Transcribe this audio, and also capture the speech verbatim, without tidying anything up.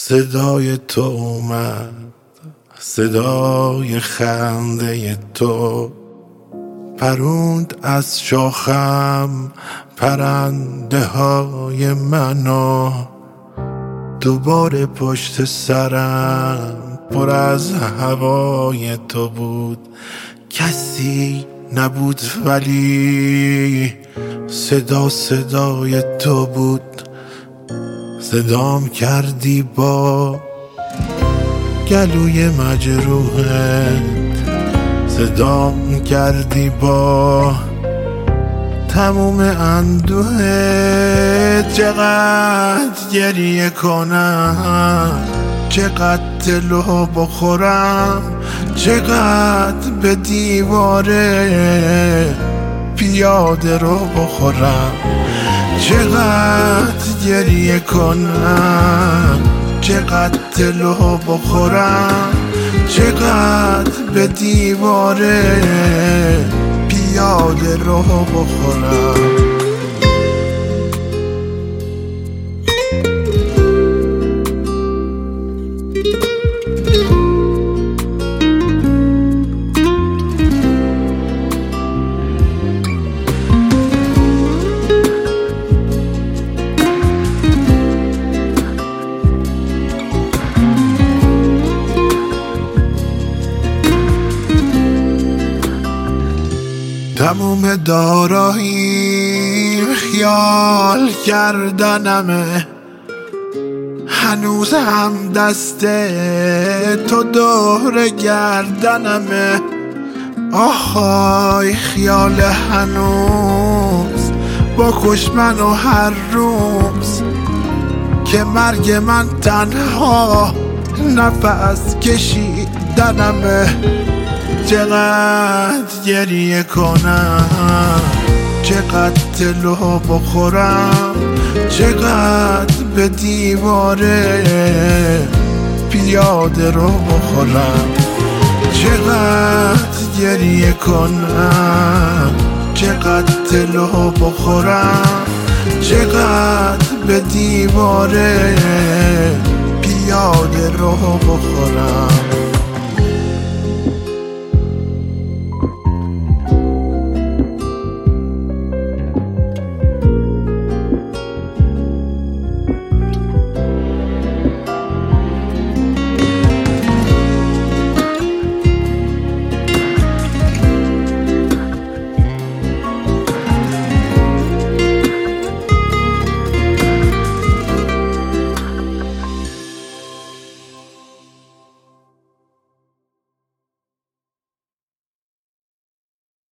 صدای تو اومد، صدای خنده تو پروند از شاخم پرنده های منو. دوباره پشت سرم پر از هوای تو بود، کسی نبود ولی صدا صدای تو بود. صدام کردی با گلوی مجروحت، صدام کردی با تموم اندوهت. چقدر گریه کنم، چقدر دلو بخورم، چقدر به دیواره پیاده رو بخورم. چقدر گریه کنم، چقدر دلو بخورم، چقدر به دیواره پیاده رو بخورم. تموم داراییم خیال کردنمه، هنوز هم دست تو دور گردنمه. آهای خیال هنوز با کش منو هر روز، که مرگ من تنها نفس کشیدنمه. چقدر گریه کنم، چقدر دلو بخورم، چقدر به دیواره پیاده رو بخورم. چقدر گریه کنم، چقدر دلو بخورم، چقدر به دیواره پیاده رو بخورم.